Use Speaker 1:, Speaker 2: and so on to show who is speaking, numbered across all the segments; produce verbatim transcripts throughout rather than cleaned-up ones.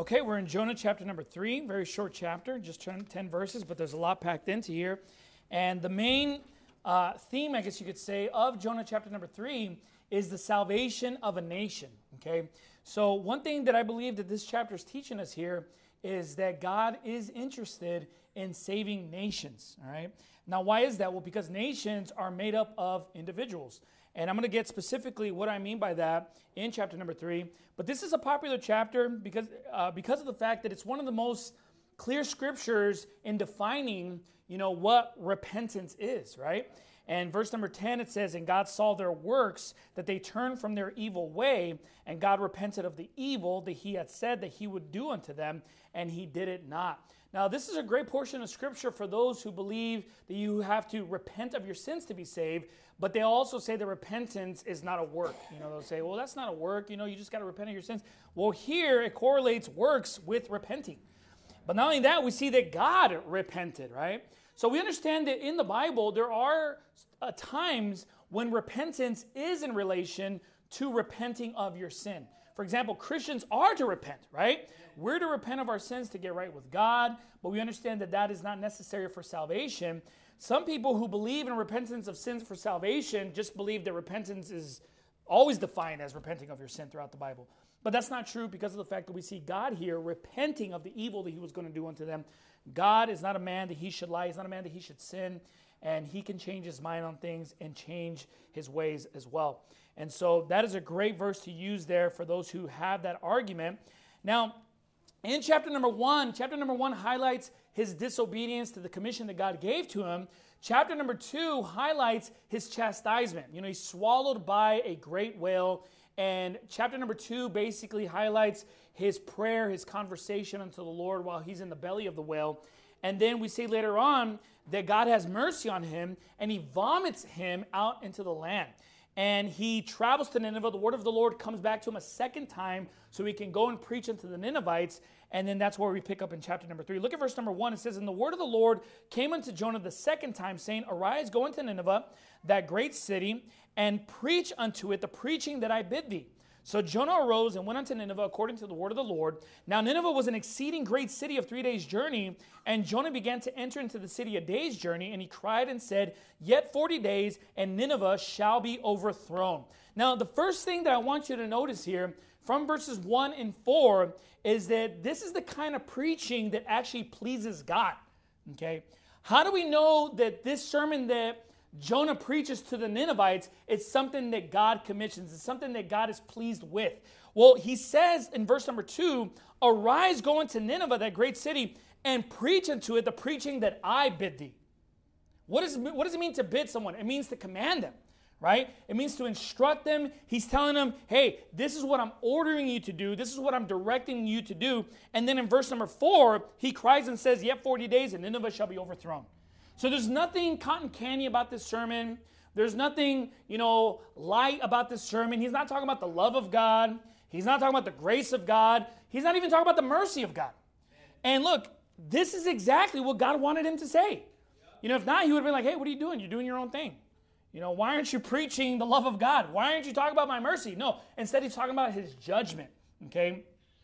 Speaker 1: Okay, we're in Jonah chapter number three, very short chapter, just ten verses, but there's a lot packed into here. And the main uh, theme, I guess you could say, of Jonah chapter number three is the salvation of a nation, okay? So one thing that I believe that this chapter is teaching us here is that God is interested in saving nations, all right? Now, why is that? Well, because nations are made up of individuals. And I'm going to get specifically what I mean by that in chapter number three. But this is a popular chapter because, uh, because of the fact that it's one of the most clear scriptures in defining, you know, what repentance is, right? And verse number ten, it says, "And God saw their works, that they turned from their evil way, and God repented of the evil that he had said that he would do unto them, and he did it not." Now, this is a great portion of Scripture for those who believe that you have to repent of your sins to be saved, but they also say that repentance is not a work. You know, they'll say, well, that's not a work. You know, you just got to repent of your sins. Well, here it correlates works with repenting. But not only that, we see that God repented, right? So we understand that in the Bible, there are uh, times when repentance is in relation to repenting of your sin. For example, Christians are to repent, right? We're to repent of our sins to get right with God, but we understand that that is not necessary for salvation. Some people who believe in repentance of sins for salvation just believe that repentance is always defined as repenting of your sin throughout the Bible. But that's not true because of the fact that we see God here repenting of the evil that he was going to do unto them. God is not a man that he should lie. He's not a man that he should sin. And he can change his mind on things and change his ways as well. And so that is a great verse to use there for those who have that argument. Now, in chapter number one, chapter number one highlights his disobedience to the commission that God gave to him. Chapter number two highlights his chastisement. You know, he's swallowed by a great whale. And chapter number two basically highlights his prayer, his conversation unto the Lord while he's in the belly of the whale. And then we see later on that God has mercy on him and he vomits him out into the land. And he travels to Nineveh. The word of the Lord comes back to him a second time so he can go and preach unto the Ninevites. And then that's where we pick up in chapter number three. Look at verse number one. It says, "And the word of the Lord came unto Jonah the second time, saying, Arise, go into Nineveh, that great city, and preach unto it the preaching that I bid thee. So Jonah arose and went unto Nineveh according to the word of the Lord. Now Nineveh was an exceeding great city of three days' journey, and Jonah began to enter into the city a day's journey, and he cried and said, Yet forty days, and Nineveh shall be overthrown." Now the first thing that I want you to notice here from verses one and four is that this is the kind of preaching that actually pleases God. Okay? How do we know that this sermon that Jonah preaches to the Ninevites, it's something that God commissions. It's something that God is pleased with. Well, he says in verse number two, "Arise, go into Nineveh, that great city, and preach unto it the preaching that I bid thee." What, is, what does it mean to bid someone? It means to command them, right? It means to instruct them. He's telling them, hey, this is what I'm ordering you to do. This is what I'm directing you to do. And then in verse number four, he cries and says, "Yet forty days, and Nineveh shall be overthrown." So there's nothing cotton candy about this sermon. There's nothing, you know, light about this sermon. He's not talking about the love of God. He's not talking about the grace of God. He's not even talking about the mercy of God. And look, this is exactly what God wanted him to say. You know, if not, he would have been like, hey, what are you doing? You're doing your own thing. You know, why aren't you preaching the love of God? Why aren't you talking about my mercy? No, instead he's talking about his judgment, okay?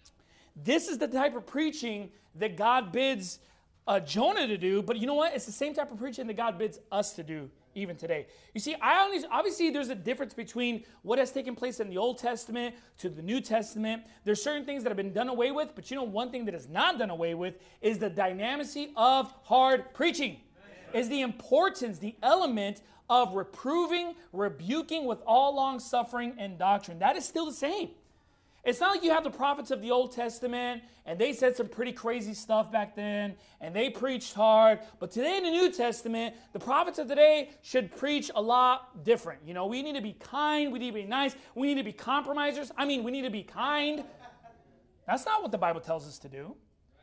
Speaker 1: This is the type of preaching that God bids Uh, Jonah to do, but you know what? It's the same type of preaching that God bids us to do even today. You see, I only, obviously there's a difference between what has taken place in the Old Testament to the New Testament. There's certain things that have been done away with, but you know one thing that is not done away with is the dynamicy of hard preaching. Is the importance, the element of reproving, rebuking with all long suffering and doctrine. That is still the same. It's not like you have the prophets of the Old Testament, and they said some pretty crazy stuff back then, and they preached hard. But today in the New Testament, the prophets of today should preach a lot different. You know, we need to be kind. We need to be nice. We need to be compromisers. I mean, we need to be kind. That's not what the Bible tells us to do.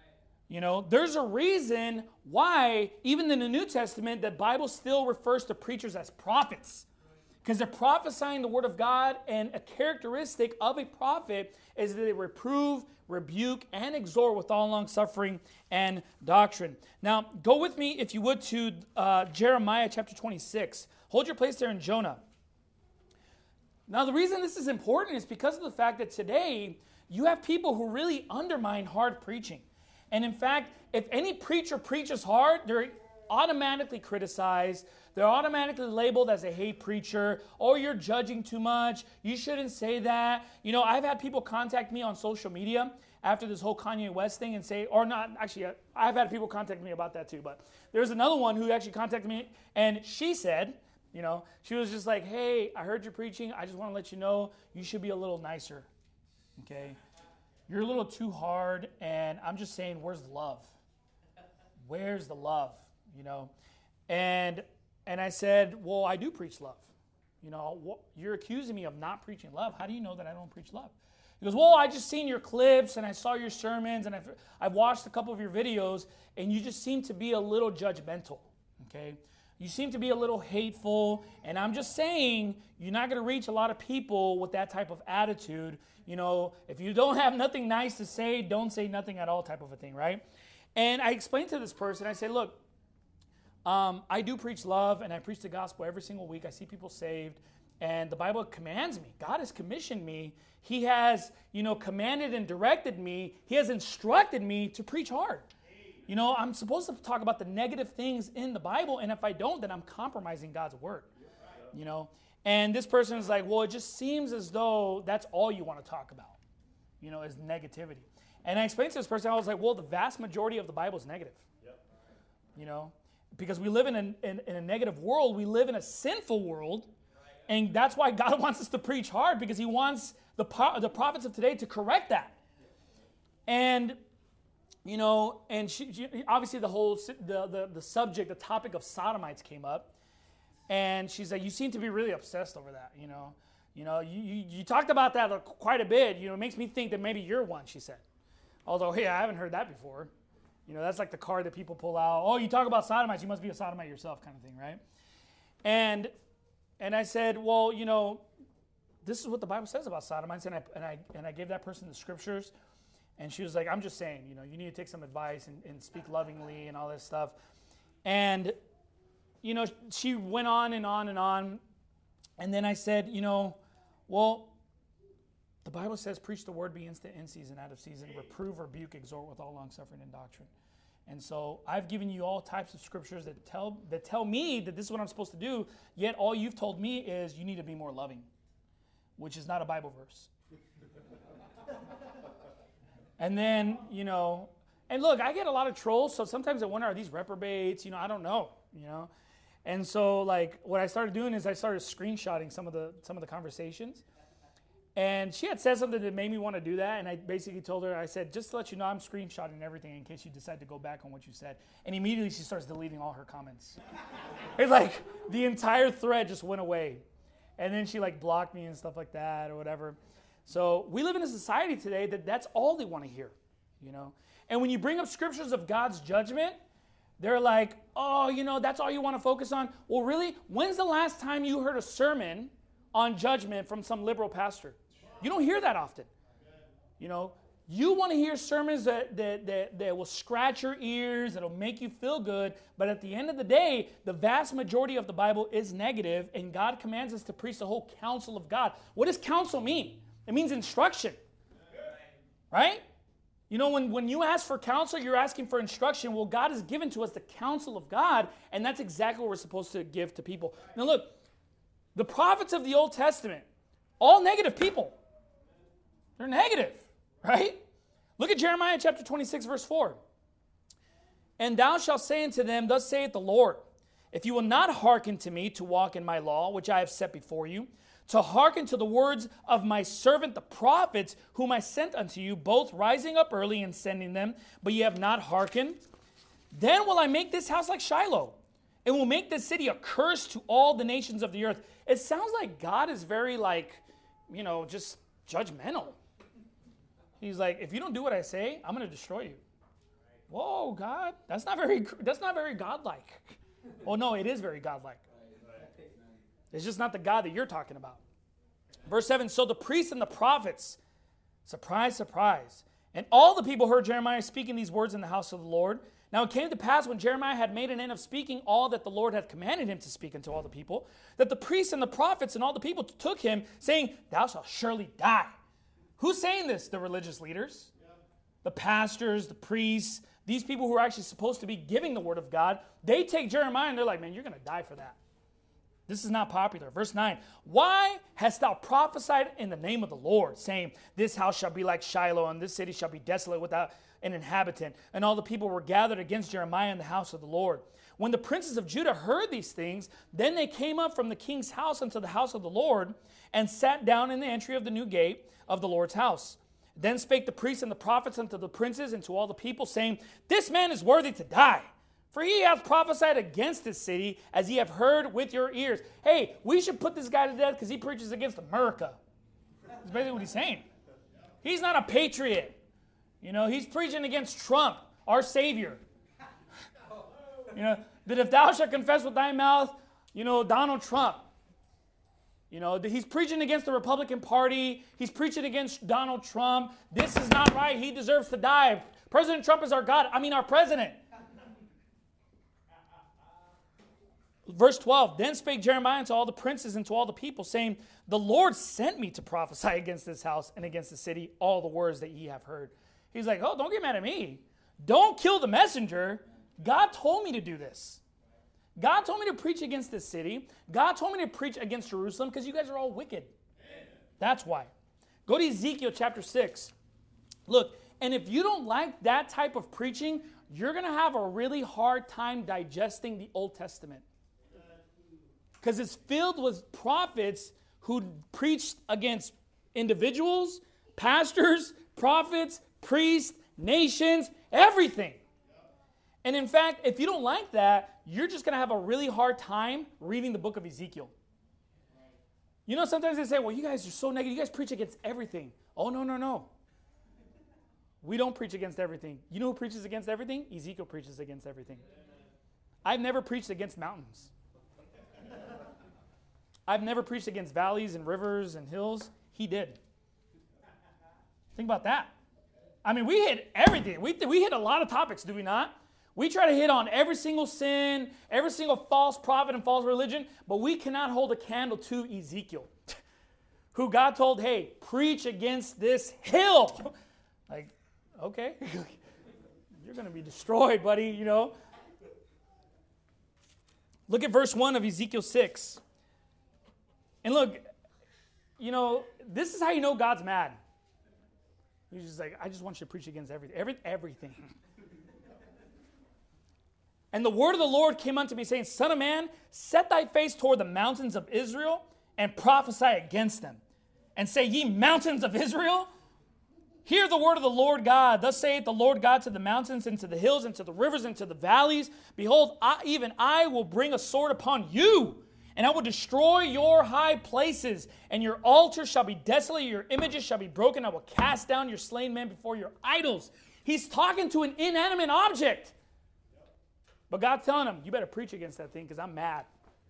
Speaker 1: You know, there's a reason why, even in the New Testament, the Bible still refers to preachers as prophets. Because they're prophesying the word of God, and a characteristic of a prophet is that they reprove, rebuke, and exhort with all long suffering and doctrine. Now, go with me, if you would, to uh, Jeremiah chapter twenty-six. Hold your place there in Jonah. Now, the reason this is important is because of the fact that today you have people who really undermine hard preaching. And in fact, if any preacher preaches hard, they're automatically criticized. They're automatically labeled as a hate preacher. Oh, you're judging too much. You shouldn't say that. You know, I've had people contact me on social media after this whole Kanye West thing and say, or not, actually, I've had people contact me about that too, but there's another one who actually contacted me, and she said, you know, she was just like, hey, I heard you're preaching. I just want to let you know you should be a little nicer, okay? You're a little too hard, and I'm just saying, where's the love? Where's the love, you know? And and I said, well, I do preach love. You know, you're accusing me of not preaching love. How do you know that I don't preach love? He goes, well, I just seen your clips, and I saw your sermons, and I've, I've watched a couple of your videos, and you just seem to be a little judgmental, okay? You seem to be a little hateful, and I'm just saying you're not going to reach a lot of people with that type of attitude. You know, if you don't have nothing nice to say, don't say nothing at all type of a thing, right? And I explained to this person, I said, look, um, I do preach love, and I preach the gospel every single week. I see people saved, and the Bible commands me. God has commissioned me. He has, you know, commanded and directed me. He has instructed me to preach hard. You know, I'm supposed to talk about the negative things in the Bible, and if I don't, then I'm compromising God's word. You know, and this person is like, well, it just seems as though that's all you want to talk about, you know, is negativity. And I explained to this person, I was like, well, the vast majority of the Bible is negative. Yep. You know, because we live in a, in, in a negative world. We live in a sinful world. And that's why God wants us to preach hard, because he wants the, the prophets of today to correct that. And, you know, and she, she, obviously the whole, the, the, the subject, the topic of sodomites came up. And she's like, you seem to be really obsessed over that, you know. You know, you, you, you talked about that quite a bit. You know, it makes me think that maybe you're one, she said. Although, hey, I haven't heard that before. You know, that's like the card that people pull out. Oh, you talk about sodomites, you must be a sodomite yourself kind of thing, right? And and I said, well, you know, this is what the Bible says about sodomites. And I and I, and I gave that person the scriptures. And she was like, I'm just saying, you know, you need to take some advice and, and speak lovingly and all this stuff. And, you know, she went on and on and on. And then I said, you know, well, the Bible says, preach the word, be instant in season, out of season, reprove, rebuke, exhort with all long-suffering and doctrine. And so I've given you all types of scriptures that tell that tell me that this is what I'm supposed to do, yet all you've told me is you need to be more loving, which is not a Bible verse. And then, you know, and look, I get a lot of trolls, so sometimes I wonder, are these reprobates? You know, I don't know, you know. And so, like, what I started doing is I started screenshotting some of the some of the conversations. And she had said something that made me want to do that, and I basically told her, I said, just to let you know, I'm screenshotting everything in case you decide to go back on what you said. And immediately she starts deleting all her comments. It's like the entire thread just went away. And then she like blocked me and stuff like that or whatever. So we live in a society today that that's all they want to hear, you know. And when you bring up scriptures of God's judgment, they're like, oh, you know, that's all you want to focus on? Well, really, when's the last time you heard a sermon on judgment from some liberal pastor? You don't hear that often. You know, you want to hear sermons that, that, that, that will scratch your ears, that'll make you feel good, but at the end of the day, the vast majority of the Bible is negative, and God commands us to preach the whole counsel of God. What does counsel mean? It means instruction. Right? You know, when, when you ask for counsel, you're asking for instruction. Well, God has given to us the counsel of God, and that's exactly what we're supposed to give to people. Now look, the prophets of the Old Testament, all negative people. They're negative, right? Look at Jeremiah chapter twenty-six, verse four. And thou shalt say unto them, thus saith the Lord, if you will not hearken to me to walk in my law, which I have set before you, to hearken to the words of my servant the prophets, whom I sent unto you, both rising up early and sending them, but ye have not hearkened, then will I make this house like Shiloh, and will make this city a curse to all the nations of the earth. It sounds like God is very like, you know, just judgmental. He's like, if you don't do what I say, I'm going to destroy you. Whoa, God, that's not very that's not very godlike. Oh no, it is very godlike. It's just not the God that you're talking about. Verse seven, so the priests and the prophets, surprise, surprise, and all the people heard Jeremiah speaking these words in the house of the Lord. Now it came to pass when Jeremiah had made an end of speaking all that the Lord had commanded him to speak unto all the people, that the priests and the prophets and all the people took him, saying, thou shalt surely die. Who's saying this? The religious leaders, the pastors, the priests, these people who are actually supposed to be giving the word of God. They take Jeremiah and they're like, man, you're going to die for that. This is not popular. Verse nine, why hast thou prophesied in the name of the Lord, saying, this house shall be like Shiloh, and this city shall be desolate without an inhabitant? And all the people were gathered against Jeremiah in the house of the Lord. When the princes of Judah heard these things, then they came up from the king's house unto the house of the Lord, and sat down in the entry of the new gate of the Lord's house. Then spake the priests and the prophets unto the princes and to all the people, saying, this man is worthy to die. For he hath prophesied against this city, as ye have heard with your ears. Hey, we should put this guy to death because he preaches against America. That's basically what he's saying. He's not a patriot. You know, he's preaching against Trump, our savior. You know, that if thou shalt confess with thy mouth, you know, Donald Trump. You know, he's preaching against the Republican Party. He's preaching against Donald Trump. This is not right. He deserves to die. President Trump is our God. I mean, our president. Verse twelve, then spake Jeremiah unto all the princes and to all the people, saying, the Lord sent me to prophesy against this house and against the city all the words that ye have heard. He's like, oh, don't get mad at me. Don't kill the messenger. God told me to do this. God told me to preach against this city. God told me to preach against Jerusalem because you guys are all wicked. That's why. Go to Ezekiel chapter six. Look, and if you don't like that type of preaching, you're going to have a really hard time digesting the Old Testament. Because it's filled with prophets who preached against individuals, pastors, prophets, priests, nations, everything. And in fact, if you don't like that, you're just going to have a really hard time reading the book of Ezekiel. You know, sometimes they say, well, you guys are so negative. You guys preach against everything. Oh, no, no, no. We don't preach against everything. You know who preaches against everything? Ezekiel preaches against everything. I've never preached against mountains. I've never preached against valleys and rivers and hills. He did. Think about that. I mean, we hit everything. We, we hit a lot of topics, do we not? We try to hit on every single sin, every single false prophet and false religion, but we cannot hold a candle to Ezekiel, who God told, hey, preach against this hill. Like, okay, you're going to be destroyed, buddy, you know. Look at verse one of Ezekiel six. And look, you know, this is how you know God's mad. He's just like, I just want you to preach against everything, every, everything. And the word of the Lord came unto me, saying, Son of man, set thy face toward the mountains of Israel, and prophesy against them. And say, ye mountains of Israel, hear the word of the Lord God. Thus saith the Lord God to the mountains, and to the hills, and to the rivers, and to the valleys. Behold, I, even I will bring a sword upon you, and I will destroy your high places, and your altars shall be desolate, your images shall be broken. I will cast down your slain men before your idols. He's talking to an inanimate object. But God's telling him, you better preach against that thing because I'm mad.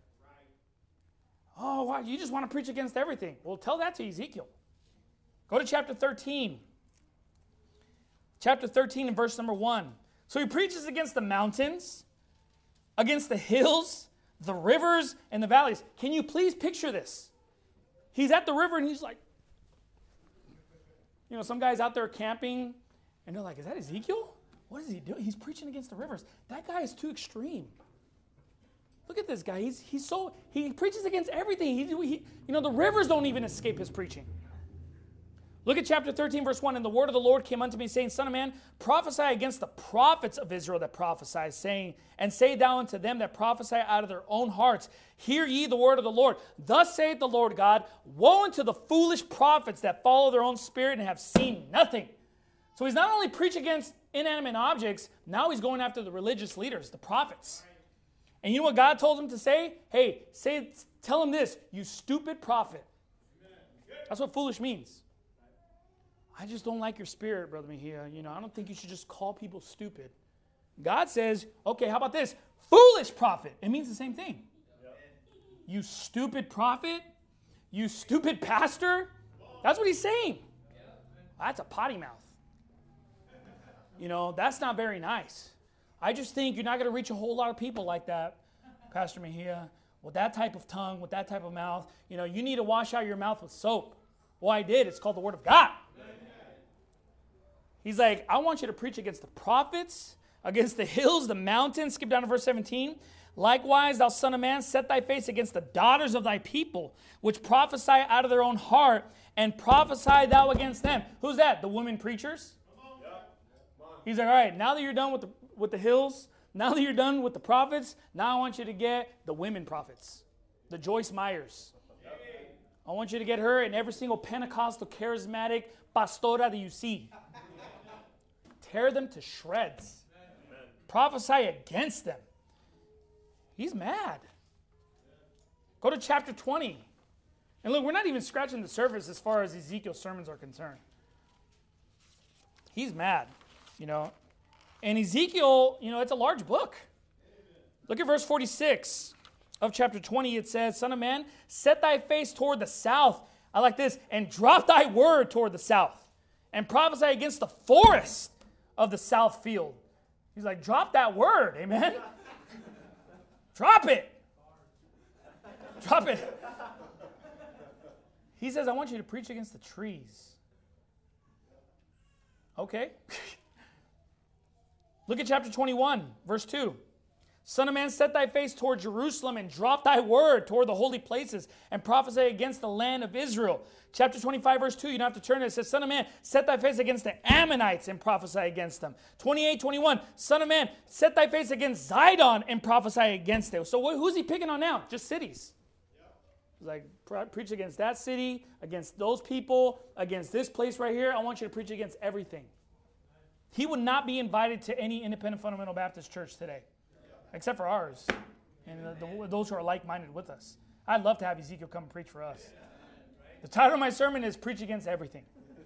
Speaker 1: Oh, wow, you just want to preach against everything. Well, tell that to Ezekiel. Go to chapter thirteen. Chapter thirteen and verse number one. So he preaches against the mountains, against the hills, the rivers, and the valleys. Can you please picture this? He's at the river and he's like, you know, some guy's out there camping and they're like, is that Ezekiel? What is he doing? He's preaching against the rivers. That guy is too extreme. Look at this guy. He's he's so he preaches against everything. He, he you know the rivers don't even escape his preaching. Look at chapter thirteen, verse one. And the word of the Lord came unto me, saying, Son of man, prophesy against the prophets of Israel that prophesy, saying, and say thou unto them that prophesy out of their own hearts, hear ye the word of the Lord. Thus saith the Lord God, woe unto the foolish prophets that follow their own spirit and have seen nothing. So he's not only preaching against inanimate objects, now he's going after the religious leaders, the prophets. And you know what God told him to say? Hey, say, tell him this, you stupid prophet. That's what foolish means. I just don't like your spirit, Brother Mejia. You know, I don't think you should just call people stupid. God says, okay, how about this? Foolish prophet. It means the same thing. Yep. You stupid prophet? You stupid pastor? That's what he's saying. That's a potty mouth. You know, that's not very nice. I just think you're not going to reach a whole lot of people like that, Pastor Mejia, with that type of tongue, with that type of mouth. You know, you need to wash out your mouth with soap. Well, I did. It's called the Word of God. He's like, I want you to preach against the prophets, against the hills, the mountains. Skip down to verse seventeen. Likewise, thou son of man, set thy face against the daughters of thy people, which prophesy out of their own heart, and prophesy thou against them. Who's that? The women preachers? He's like, all right, now that you're done with the, with the hills, now that you're done with the prophets, now I want you to get the women prophets, the Joyce Myers. I want you to get her and every single Pentecostal, charismatic pastora that you see. Tear them to shreds. Prophesy against them. He's mad. Go to chapter twenty. And look, we're not even scratching the surface as far as Ezekiel's sermons are concerned. He's mad, you know. And Ezekiel, you know, it's a large book. Look at verse forty-six of chapter twenty. It says, Son of man, set thy face toward the south. I like this. And drop thy word toward the south. And prophesy against the forest of the south field. He's like, drop that word, amen? Drop it. Drop it. He says, I want you to preach against the trees. Okay. Look at chapter twenty-one, verse two. Son of man, set thy face toward Jerusalem and drop thy word toward the holy places and prophesy against the land of Israel. Chapter twenty-five, verse two, you don't have to turn it. It says, Son of man, set thy face against the Ammonites and prophesy against them. twenty-eight, twenty-one, Son of man, set thy face against Zidon and prophesy against them. So who's he picking on now? Just cities. He's like, preach against that city, against those people, against this place right here. I want you to preach against everything. He would not be invited to any independent fundamental Baptist church today, except for ours and the, the, those who are like-minded with us. I'd love to have Ezekiel come and preach for us. The title of my sermon is Preach Against Everything.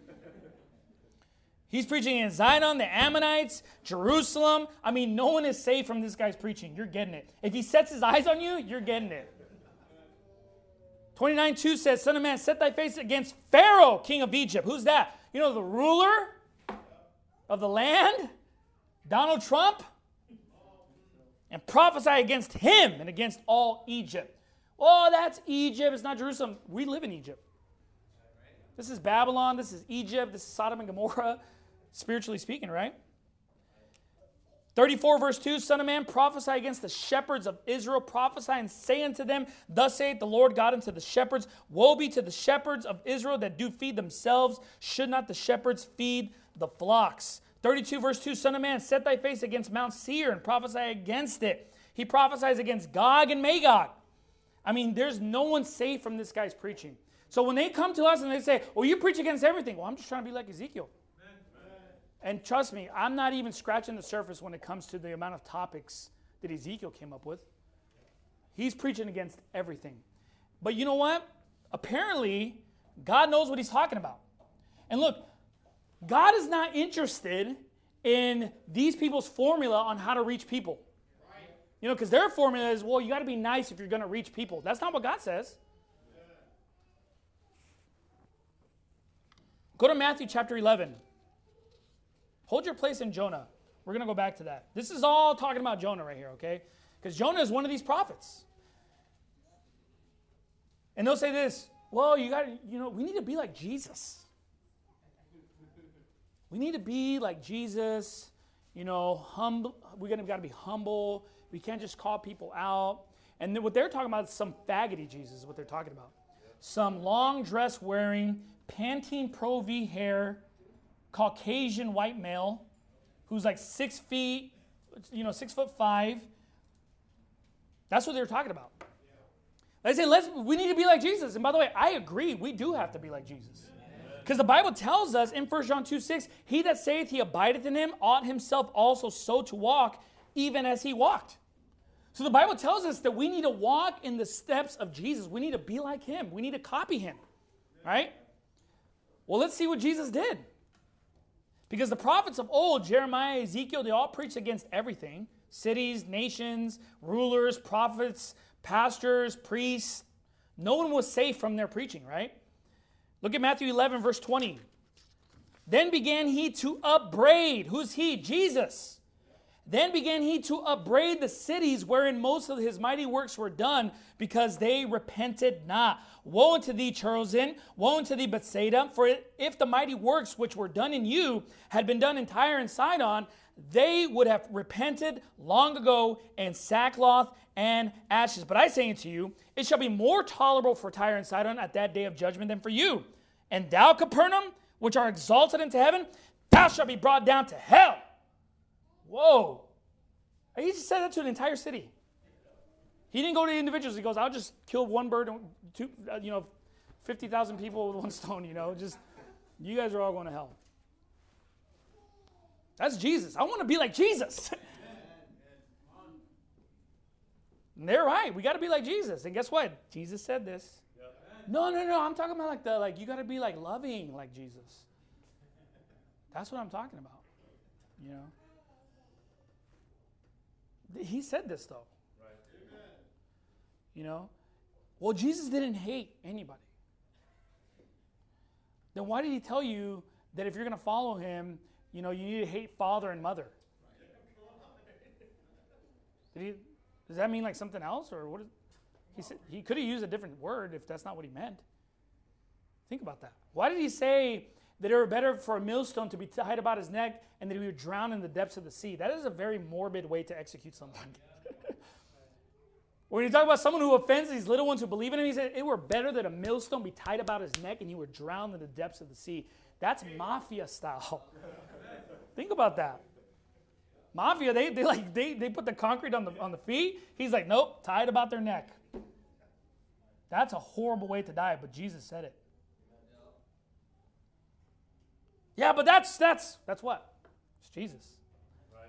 Speaker 1: He's preaching against Zidon, the Ammonites, Jerusalem. I mean, no one is safe from this guy's preaching. You're getting it. If he sets his eyes on you, you're getting it. twenty-nine two says, Son of man, set thy face against Pharaoh, king of Egypt. Who's that? You know, the ruler of the land, Donald Trump, and prophesy against him and against all Egypt. Oh, that's Egypt. It's not Jerusalem. We live in Egypt. This is Babylon. This is Egypt. This is Sodom and Gomorrah, spiritually speaking, right? thirty-four verse two, Son of man, prophesy against the shepherds of Israel. Prophesy and say unto them, Thus saith the Lord God unto the shepherds, Woe be to the shepherds of Israel that do feed themselves. Should not the shepherds feed the flocks? thirty-two verse two, Son of man, set thy face against Mount Seir and prophesy against it. He prophesies against Gog and Magog. I mean, there's no one safe from this guy's preaching. So when they come to us and they say, well, you preach against everything. Well, I'm just trying to be like Ezekiel. And trust me, I'm not even scratching the surface when it comes to the amount of topics that Ezekiel came up with. He's preaching against everything. But you know what? Apparently, God knows what he's talking about. And look, God is not interested in these people's formula on how to reach people. You know, because their formula is, well, you got to be nice if you're going to reach people. That's not what God says. Go to Matthew chapter eleven. Hold your place in Jonah. We're going to go back to that. This is all talking about Jonah right here, okay? Because Jonah is one of these prophets. And they'll say this, well, you got, you know, we need to be like Jesus. We need to be like Jesus, you know, humble. We're going to got to be humble. We can't just call people out. And then what they're talking about is some faggoty Jesus is what they're talking about. Some long dress wearing, Pantene Pro V hair, Caucasian white male who's like six feet, you know, six foot five. That's what they're talking about. They say, let's, we need to be like Jesus. And by the way, I agree. We do have to be like Jesus. Because the Bible tells us in First John two six, he that saith he abideth in him ought himself also so to walk, even as he walked. So the Bible tells us that we need to walk in the steps of Jesus. We need to be like him. We need to copy him. Right? Well, let's see what Jesus did. Because the prophets of old, Jeremiah, Ezekiel, they all preached against everything. Cities, nations, rulers, prophets, pastors, priests. No one was safe from their preaching, right? Look at Matthew eleven, verse twenty. Then began he to upbraid. Who's he? Jesus. Then began he to upbraid the cities wherein most of his mighty works were done, because they repented not. Woe unto thee, Chorazin! Woe unto thee, Bethsaida! For if the mighty works which were done in you had been done in Tyre and Sidon, they would have repented long ago in sackcloth and ashes. But I say unto you, it shall be more tolerable for Tyre and Sidon at that day of judgment than for you. And thou, Capernaum, which are exalted into heaven, thou shalt be brought down to hell. Whoa. He just said that to an entire city. He didn't go to individuals. He goes, I'll just kill one bird, two, you know, fifty thousand people with one stone, you know. Just, you guys are all going to hell. That's Jesus. I want to be like Jesus. And they're right. We got to be like Jesus. And guess what? Jesus said this. No, no, no. I'm talking about like the, like, you got to be like loving like Jesus. That's what I'm talking about. You know. He said this, though. Right. You know? Well, Jesus didn't hate anybody. Then why did he tell you that if you're going to follow him, you know, you need to hate father and mother? Did he, does that mean like something else? Or what? Is, he said, he could have used a different word if that's not what he meant. Think about that. Why did he say that it were better for a millstone to be tied about his neck and that he would drown in the depths of the sea? That is a very morbid way to execute someone. When you talk about someone who offends these little ones who believe in him, he said it were better that a millstone be tied about his neck and he would drown in the depths of the sea. That's mafia style. Think about that. Mafia, they they like they they put the concrete on the on the feet. He's like, nope, tie it about their neck. That's a horrible way to die, but Jesus said it. Yeah, but that's that's that's what? It's Jesus. Right.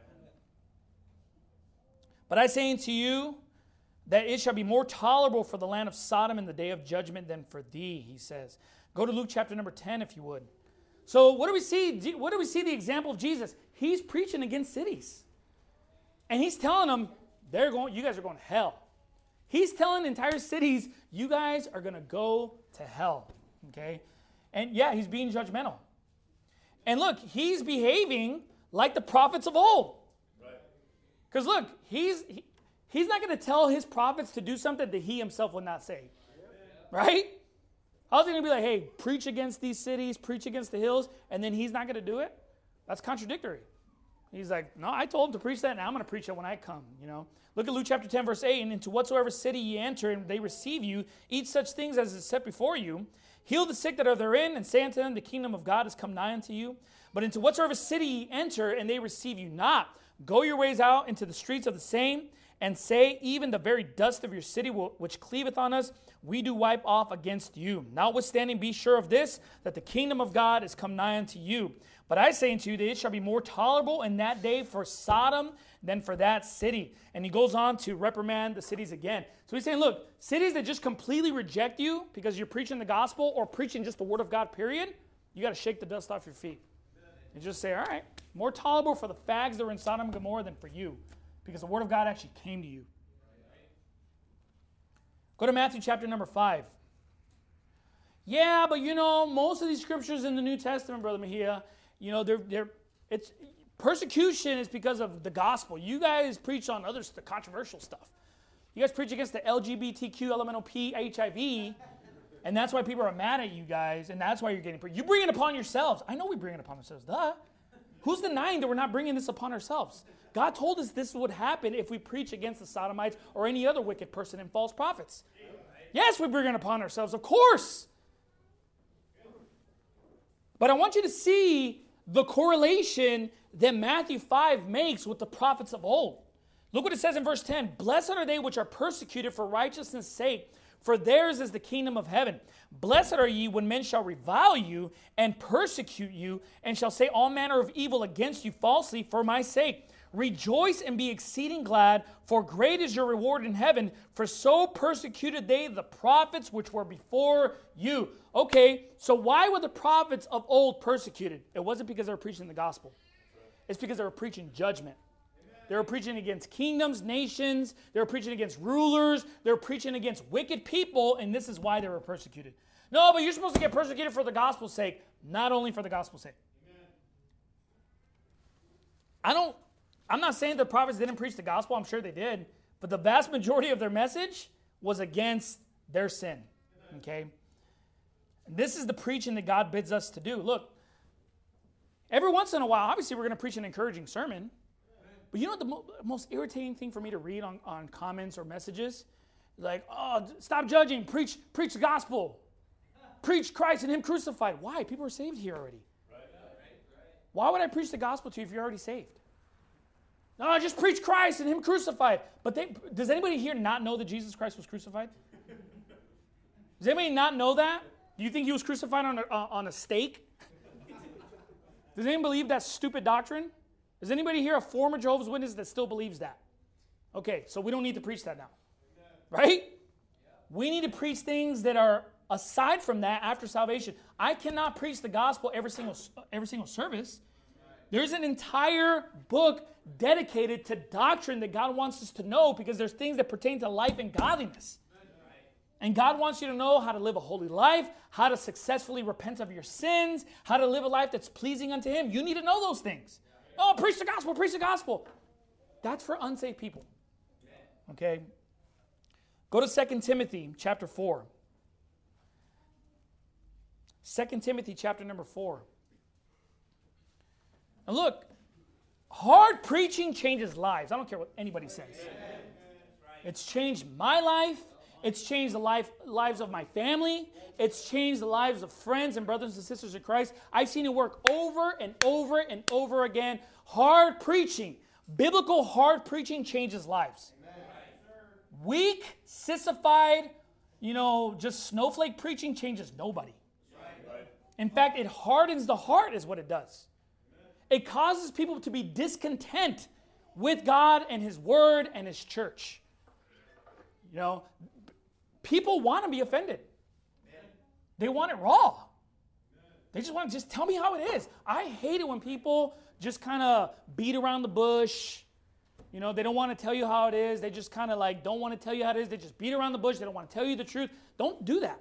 Speaker 1: But I say unto you that it shall be more tolerable for the land of Sodom in the day of judgment than for thee, he says. Go to Luke chapter number ten, if you would. So what do we see? What do we see the example of Jesus? He's preaching against cities. And he's telling them, they're going, you guys are going to hell. He's telling entire cities, you guys are going to go to hell. Okay? And yeah, he's being judgmental. And look, he's behaving like the prophets of old. Because look, he's he, he's not going to tell his prophets to do something that he himself would not say. Right? How's he going to be like, hey, preach against these cities, preach against the hills, and then he's not going to do it? That's contradictory. He's like, no, I told him to preach that, and I'm going to preach it when I come, you know. Look at Luke chapter ten, verse eight, and into whatsoever city ye enter, and they receive you, eat such things as is set before you. Heal the sick that are therein, and say unto them, the kingdom of God is come nigh unto you. But into whatsoever city ye enter, and they receive you not, go your ways out into the streets of the same, and say, even the very dust of your city which cleaveth on us, we do wipe off against you. Notwithstanding, be sure of this, that the kingdom of God is come nigh unto you. But I say unto you that it shall be more tolerable in that day for Sodom than for that city. And he goes on to reprimand the cities again. So he's saying, look, cities that just completely reject you because you're preaching the gospel or preaching just the word of God, period, you got to shake the dust off your feet. And just say, all right, more tolerable for the fags that were in Sodom and Gomorrah than for you, because the word of God actually came to you. Go to Matthew chapter number five. Yeah, but you know, most of these scriptures in the New Testament, Brother Mejia, you know, they're they're it's persecution is because of the gospel. You guys preach on others the controversial stuff. You guys preach against the L G B T Q, elemental P, H I V, and that's why people are mad at you guys, and that's why you're getting you bring it upon yourselves. I know we bring it upon ourselves. Duh. Who's denying that we're not bringing this upon ourselves? God told us this would happen if we preach against the Sodomites or any other wicked person and false prophets. Yes, we bring it upon ourselves, of course. But I want you to see the correlation that Matthew five makes with the prophets of old. Look what it says in verse ten. Blessed are they which are persecuted for righteousness' sake, for theirs is the kingdom of heaven. Blessed are ye when men shall revile you and persecute you, and shall say all manner of evil against you falsely for my sake. Rejoice and be exceeding glad, for great is your reward in heaven, for so persecuted they the prophets which were before you. Okay, so why were the prophets of old persecuted? It wasn't because they were preaching the gospel. It's because they were preaching judgment. They were preaching against kingdoms, nations. They were preaching against rulers. They were preaching against wicked people, and this is why they were persecuted. No, but you're supposed to get persecuted for the gospel's sake, not only for the gospel's sake. I don't I'm not saying the prophets didn't preach the gospel. I'm sure they did. But the vast majority of their message was against their sin. Okay? This is the preaching that God bids us to do. Look, every once in a while, obviously we're going to preach an encouraging sermon. But you know what the mo- most irritating thing for me to read on, on comments or messages? Like, oh, stop judging. Preach, preach the gospel. Preach Christ and Him crucified. Why? People are saved here already. Why would I preach the gospel to you if you're already saved? No, just preach Christ and Him crucified. But they, does anybody here not know that Jesus Christ was crucified? Does anybody not know that? Do you think He was crucified on a, uh, on a stake? Does anybody believe that stupid doctrine? Is anybody here a former Jehovah's Witness that still believes that? Okay, so we don't need to preach that now. Right? We need to preach things that are aside from that after salvation. I cannot preach the gospel every single, every single service. There's an entire book dedicated to doctrine that God wants us to know because there's things that pertain to life and godliness. And God wants you to know how to live a holy life, how to successfully repent of your sins, how to live a life that's pleasing unto Him. You need to know those things. Oh, preach the gospel, preach the gospel. That's for unsaved people. Okay? Go to Second Timothy chapter four. Second Timothy chapter number four. And look, hard preaching changes lives. I don't care what anybody says. It's changed my life. It's changed the life, lives of my family. It's changed the lives of friends and brothers and sisters in Christ. I've seen it work over and over and over again. Hard preaching, biblical hard preaching changes lives. Weak, sissified, you know, just snowflake preaching changes nobody. In fact, it hardens the heart is what it does. It causes people to be discontent with God and His Word and His church. You know, people want to be offended. They want it raw. They just want to just tell me how it is. I hate it when people just kind of beat around the bush. You know, they don't want to tell you how it is. They just kind of like don't want to tell you how it is. They just beat around the bush. They don't want to tell you the truth. Don't do that.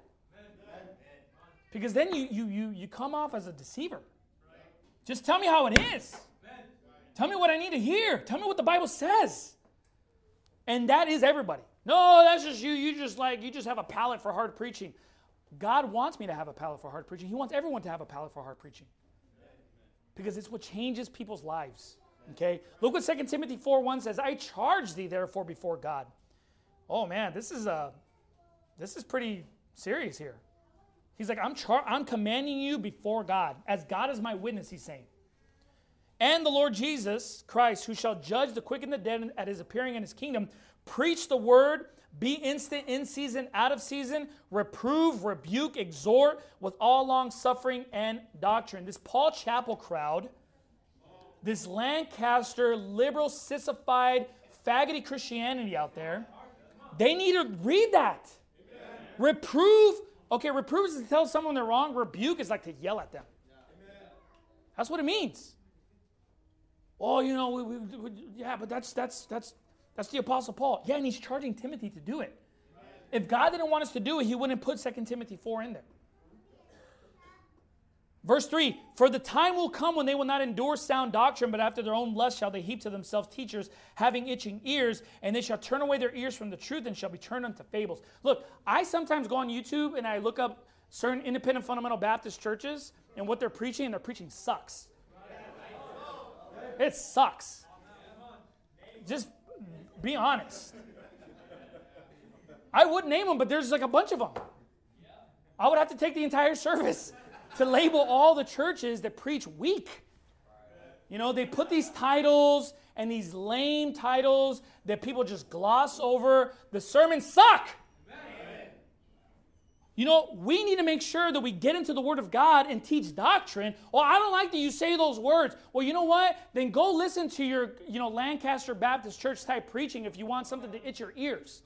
Speaker 1: Because then you you you you come off as a deceiver. Just tell me how it is. Tell me what I need to hear. Tell me what the Bible says. And that is everybody. No, that's just you. You just like, you just have a palate for hard preaching. God wants me to have a palate for hard preaching. He wants everyone to have a palate for hard preaching. Because it's what changes people's lives. Okay? Look what Second Timothy four one says. I charge thee therefore before God. Oh man, this is uh, this is pretty serious here. He's like, I'm char- I'm commanding you before God. As God is my witness, he's saying. And the Lord Jesus Christ, who shall judge the quick and the dead at His appearing in His kingdom, preach the word, be instant in season, out of season, reprove, rebuke, exhort with all long suffering and doctrine. This Paul Chappell crowd, this Lancaster, liberal, sissified, faggoty Christianity out there, they need to read that. Reprove. Okay, reprove is to tell someone they're wrong. Rebuke is like to yell at them. That's what it means. Oh, you know, we, we, we, yeah, but that's that's that's that's the Apostle Paul. Yeah, and he's charging Timothy to do it. If God didn't want us to do it, He wouldn't put Second Timothy four in there. Verse three, for the time will come when they will not endure sound doctrine, but after their own lust shall they heap to themselves teachers, having itching ears, and they shall turn away their ears from the truth and shall be turned unto fables. Look, I sometimes go on YouTube and I look up certain independent fundamental Baptist churches and what they're preaching, and their preaching sucks. It sucks. Just be honest. I would name them, but there's like a bunch of them. I would have to take the entire service to label all the churches that preach weak. You know, they put these titles and these lame titles that people just gloss over. The sermons suck. You know, we need to make sure that we get into the Word of God and teach doctrine. Well, I don't like that you say those words. Well, you know what? Then go listen to your, you know, Lancaster Baptist Church type preaching if you want something to itch your ears.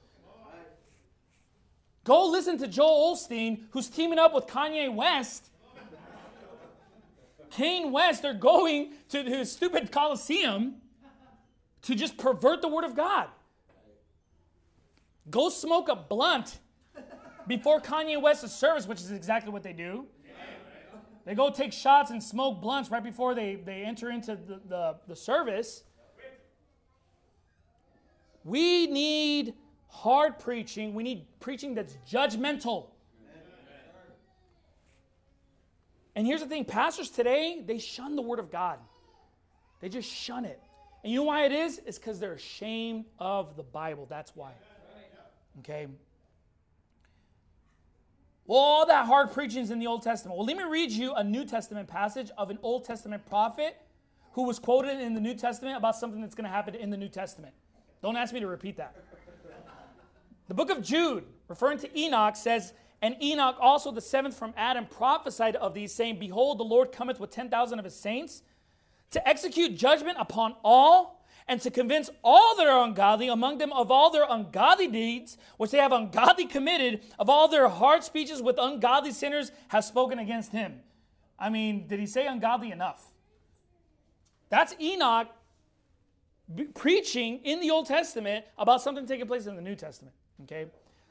Speaker 1: Go listen to Joel Osteen, who's teaming up with Kanye West. Kanye West, they're going to the stupid Coliseum to just pervert the Word of God. Go smoke a blunt before Kanye West's service, which is exactly what they do. They go take shots and smoke blunts right before they, they enter into the, the, the service. We need hard preaching. We need preaching that's judgmental. And here's the thing, pastors today, they shun the Word of God. They just shun it. And you know why it is? It's because they're ashamed of the Bible. That's why. Okay? Well, all that hard preaching is in the Old Testament. Well, let me read you a New Testament passage of an Old Testament prophet who was quoted in the New Testament about something that's going to happen in the New Testament. Don't ask me to repeat that. The book of Jude, referring to Enoch, says, "And Enoch also, the seventh from Adam, prophesied of these, saying, Behold, the Lord cometh with ten thousand of his saints, to execute judgment upon all, and to convince all that are ungodly among them of all their ungodly deeds, which they have ungodly committed, of all their hard speeches with ungodly sinners have spoken against him." I mean, did he say ungodly enough? That's Enoch b- preaching in the Old Testament about something taking place in the New Testament. Okay?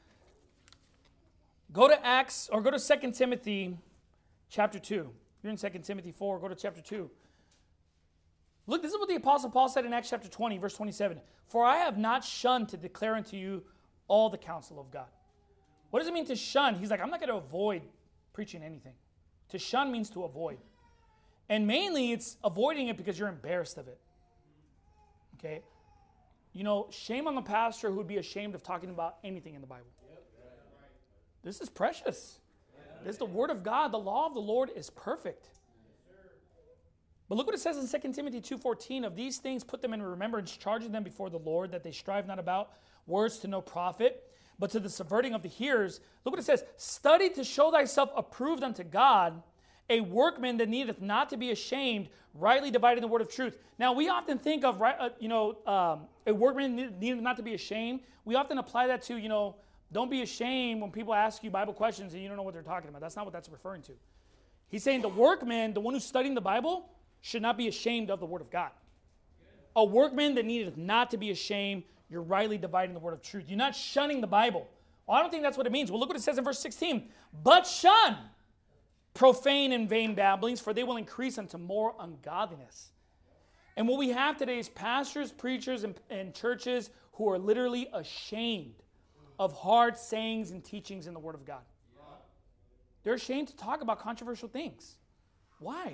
Speaker 1: Go to Acts, or go to Second Timothy chapter two. You're in Second Timothy four, go to chapter two. Look, this is what the Apostle Paul said in Acts chapter twenty, verse twenty-seven. "For I have not shunned to declare unto you all the counsel of God." What does it mean to shun? He's like, I'm not going to avoid preaching anything. To shun means to avoid. And mainly it's avoiding it because you're embarrassed of it. Okay? You know, shame on the pastor who would be ashamed of talking about anything in the Bible. This is precious. This is the Word of God. The law of the Lord is perfect. But look what it says in Second Timothy two fourteen. "Of these things put them in remembrance, charging them before the Lord, that they strive not about words to no profit, but to the subverting of the hearers." Look what it says. "Study to show thyself approved unto God, a workman that needeth not to be ashamed, rightly dividing the word of truth." Now, we often think of, uh, you know, um, a workman needeth not to be ashamed. We often apply that to, you know, don't be ashamed when people ask you Bible questions and you don't know what they're talking about. That's not what that's referring to. He's saying the workman, the one who's studying the Bible, should not be ashamed of the word of God. A workman that needeth not to be ashamed, you're rightly dividing the word of truth. You're not shunning the Bible. Well, I don't think that's what it means. Well, look what it says in verse sixteen. "But shun profane and vain babblings, for they will increase unto more ungodliness." And what we have today is pastors, preachers, and, and churches who are literally ashamed of hard sayings and teachings in the Word of God. They're ashamed to talk about controversial things. Why?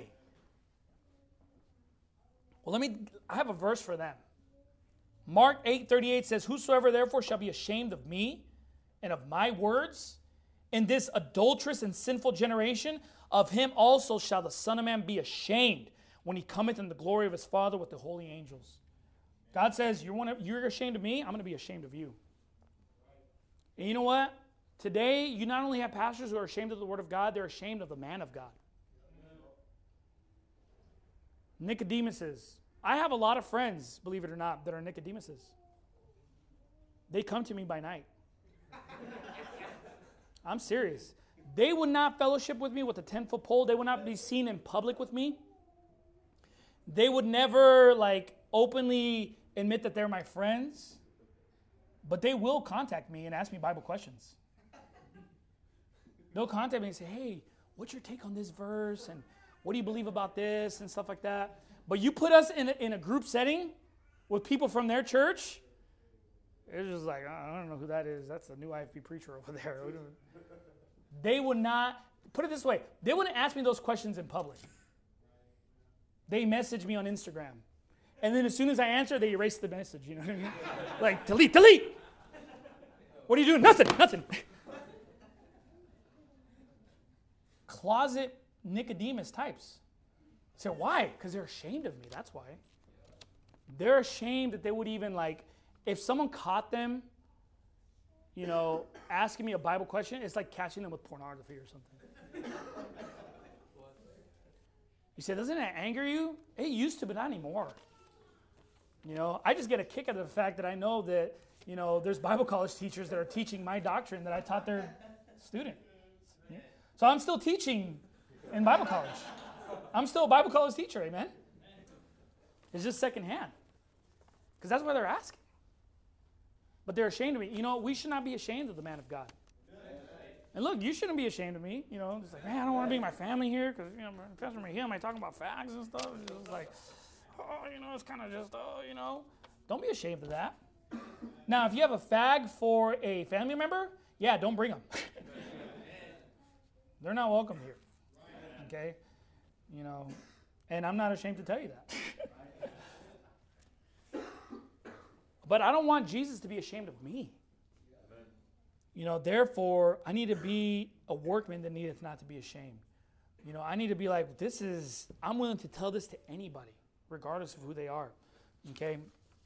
Speaker 1: Well, let me, I have a verse for them. Mark eight thirty-eight says, "Whosoever therefore shall be ashamed of me and of my words in this adulterous and sinful generation, of him also shall the Son of Man be ashamed when he cometh in the glory of his Father with the holy angels." God says, you're, one of, you're ashamed of me, I'm going to be ashamed of you. And you know what? Today, you not only have pastors who are ashamed of the Word of God, they're ashamed of the man of God. Nicodemuses. I have a lot of friends, believe it or not, that are Nicodemuses. They come to me by night. I'm serious. They would not fellowship with me with a ten-foot pole. They would not be seen in public with me. They would never, like, openly admit that they're my friends. But they will contact me and ask me Bible questions. They'll contact me and say, "Hey, what's your take on this verse? And what do you believe about this?" and stuff like that. But you put us in a, in a group setting with people from their church, it's just like, I don't know who that is. That's the new I F B preacher over there. They would not, put it this way, they wouldn't ask me those questions in public. They message me on Instagram. And then as soon as I answer, they erase the message. You know what I mean? Like, delete, delete. What are you doing? Nothing, nothing. Closet Nicodemus types. So why? Because they're ashamed of me. That's why. They're ashamed that they would even, like, if someone caught them, you know, asking me a Bible question, it's like catching them with pornography or something. You say, doesn't it anger you? It used to, but not anymore. You know, I just get a kick out of the fact that I know that, you know, there's Bible college teachers that are teaching my doctrine that I taught their students. Yeah. So I'm still teaching in Bible college. I'm still a Bible college teacher, amen? It's just secondhand. Because that's why they're asking. But they're ashamed of me. You know, we should not be ashamed of the man of God. And look, you shouldn't be ashamed of me. You know, it's like, man, I don't want to bring my family here because, you know, Pastor Mahia, am I talking about facts and stuff? It's just like, oh, you know, it's kind of just, oh, you know. Don't be ashamed of that. Now, if you have a fag for a family member, yeah, don't bring them. They're not welcome here. Okay? You know, and I'm not ashamed to tell you that. But I don't want Jesus to be ashamed of me. You know, therefore, I need to be a workman that needeth not to be ashamed. You know, I need to be like, this is, I'm willing to tell this to anybody, regardless of who they are. Okay?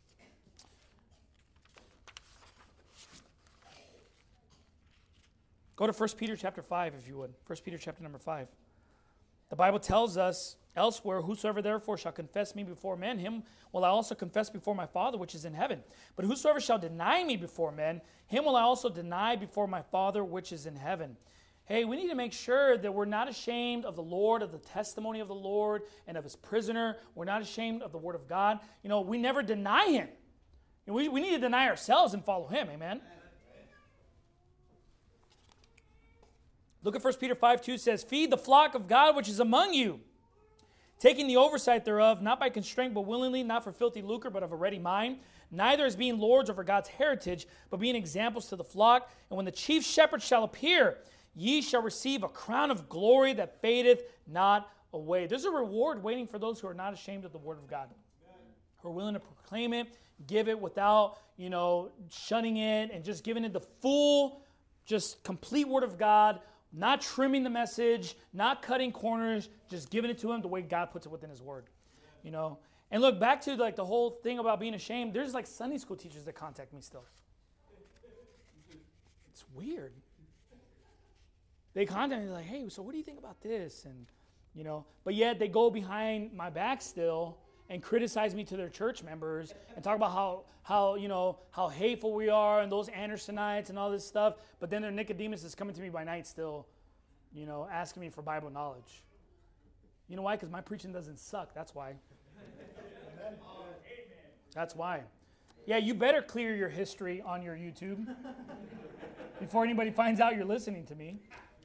Speaker 1: Go to First Peter chapter five, if you would. First Peter chapter number five. The Bible tells us elsewhere, whosoever therefore shall confess me before men, him will I also confess before my Father which is in heaven. But whosoever shall deny me before men, him will I also deny before my Father which is in heaven. Hey, we need to make sure that we're not ashamed of the Lord, of the testimony of the Lord, and of his prisoner. We're not ashamed of the word of God. You know, we never deny him. We, we need to deny ourselves and follow him, amen? Look at First Peter five two says, feed the flock of God which is among you, taking the oversight thereof, not by constraint, but willingly, not for filthy lucre, but of a ready mind, neither as being lords over God's heritage, but being examples to the flock. And when the chief shepherd shall appear, ye shall receive a crown of glory that fadeth not away. There's a reward waiting for those who are not ashamed of the word of God, who are willing to proclaim it, give it without, you know, shunning it, and just giving it the full, just complete word of God, not trimming the message, not cutting corners, just giving it to him the way God puts it within his word. You know? And look, back to like the whole thing about being ashamed, there's like Sunday school teachers that contact me still. It's weird. They contact me like, hey, so what do you think about this? And, you know, but yet they go behind my back still and criticize me to their church members and talk about how, how you know, how hateful we are and those Andersonites and all this stuff. But then their Nicodemus is coming to me by night still, you know, asking me for Bible knowledge. You know why? Because my preaching doesn't suck. That's why. That's why. Yeah, you better clear your history on your YouTube before anybody finds out you're listening to me.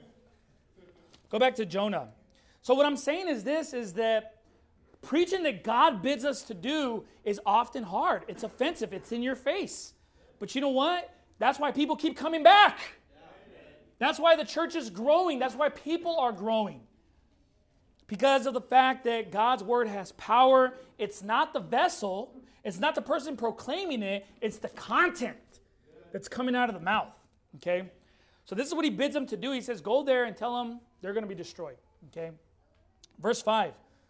Speaker 1: Go back to Jonah. So what I'm saying is this, is that preaching that God bids us to do is often hard. It's offensive. It's in your face. But you know what? That's why people keep coming back. That's why the church is growing. That's why people are growing. Because of the fact that God's word has power. It's not the vessel. It's not the person proclaiming it. It's the content that's coming out of the mouth. Okay? So this is what he bids them to do. He says, go there and tell them they're going to be destroyed. Okay? Verse five.